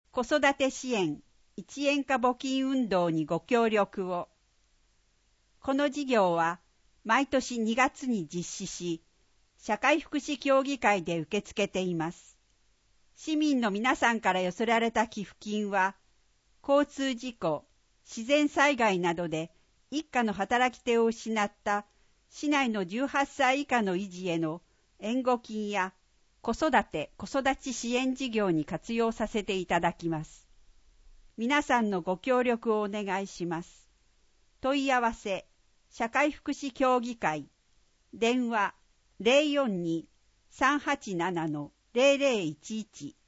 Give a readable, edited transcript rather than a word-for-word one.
子育て支援一円化募金運動にご協力を。この事業は毎年2月に実施し、社会福祉協議会で受け付けています。市民の皆さんから寄せられた寄付金は、交通事故、自然災害などで一家の働き手を失った市内の18歳以下の維持への援護金や子育て・子育ち支援事業に活用させていただきます。皆さんのご協力をお願いします。問い合わせ、社会福祉協議会、電話 042-387-0011